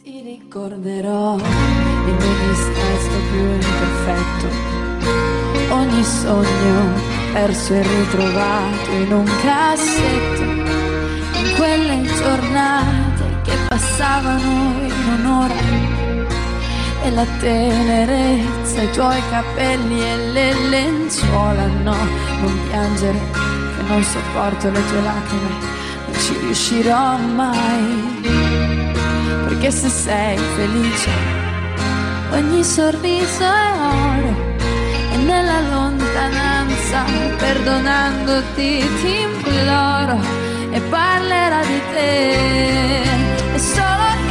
Ti ricorderò in ogni gesto più imperfetto, ogni sogno perso e ritrovato in un cassetto, in quelle giornate che passavano in un'ora, e la tenerezza, i tuoi capelli e le lenzuola. No, non piangere, che non sopporto le tue lacrime, non ci riuscirò mai. Perché se sei felice, ogni sorriso è oro, e nella lontananza, perdonandoti ti imploro, e parlerà di te, e solo